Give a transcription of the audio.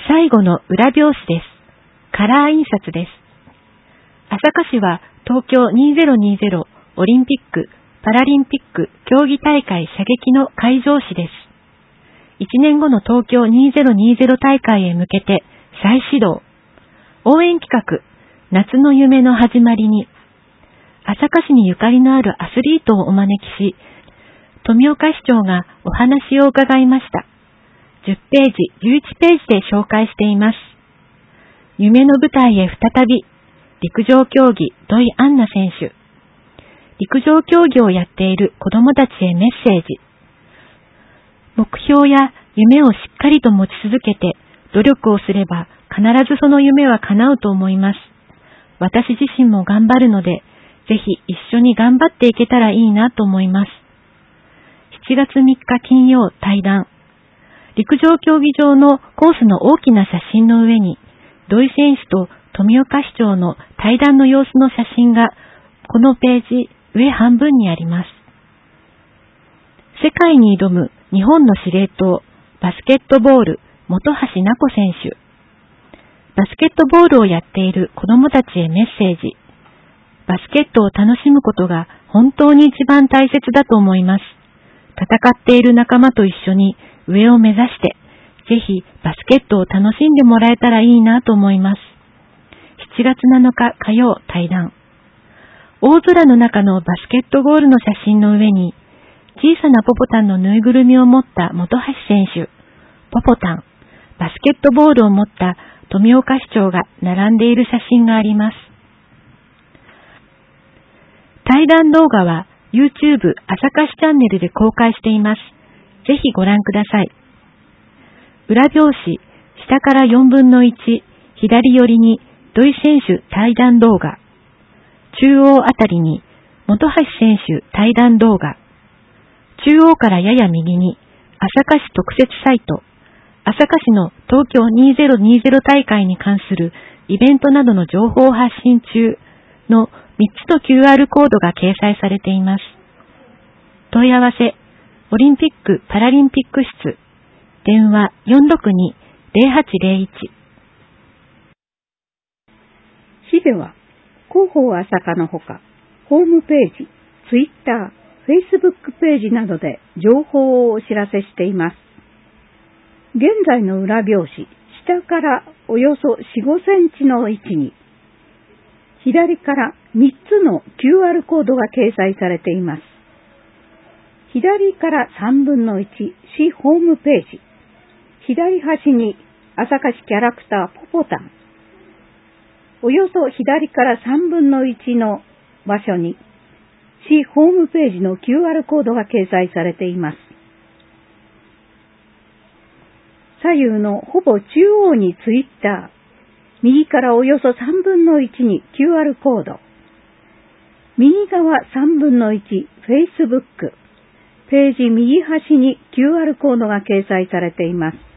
最後の裏表紙です。カラー印刷です。朝霞市は東京2020オリンピック・パラリンピック競技大会射撃の会場紙です。1年後の東京2020大会へ向けて再始動。応援企画、夏の夢の始まりに、朝霞市にゆかりのあるアスリートをお招きし、富岡市長がお話を伺いました。10ページ、11ページで紹介しています。夢の舞台へ再び、陸上競技土井杏奈選手。陸上競技をやっている子どもたちへメッセージ。目標や夢をしっかりと持ち続けて努力をすれば必ずその夢は叶うと思います。私自身も頑張るので、ぜひ一緒に頑張っていけたらいいなと思います。7月3日金曜対談。陸上競技場のコースの大きな写真の上に、土井選手と富岡市長の対談の様子の写真が、このページ上半分にあります。世界に挑む日本の司令塔、バスケットボール、本橋菜子選手。バスケットボールをやっている子どもたちへメッセージ。バスケットを楽しむことが本当に一番大切だと思います。戦っている仲間と一緒に上を目指して、ぜひバスケットを楽しんでもらえたらいいなと思います。7月7日火曜対談。大空の中のバスケットゴールの写真の上に、小さなポポタンのぬいぐるみを持った本橋選手、ポポタン、バスケットボールを持った富岡市長が並んでいる写真があります。対談動画は YouTube 朝霞市チャンネルで公開しています。ぜひご覧ください。裏表紙、下から4分の1、左寄りに土井選手対談動画。中央あたりに本橋選手対談動画。中央からやや右に朝霞市特設サイト。朝霞市の東京2020大会に関するイベントなどの情報を発信中の3つの QR コードが掲載されています。問い合わせ、オリンピック・パラリンピック室、電話462-0801。 市では、広報朝霞のほか、ホームページ、ツイッター、Facebook ページなどで情報をお知らせしています。現在の裏表紙、下からおよそ 4,5 センチの位置に、左から3つの QR コードが掲載されています。左から3分の1、市ホームページ。左端に朝霞市キャラクターポポタン。およそ左から3分の1の場所に、市ホームページの QR コードが掲載されています。左右のほぼ中央にツイッター、右からおよそ3分の1に QR コード、右側3分の1、Facebook、ページ右端に QR コードが掲載されています。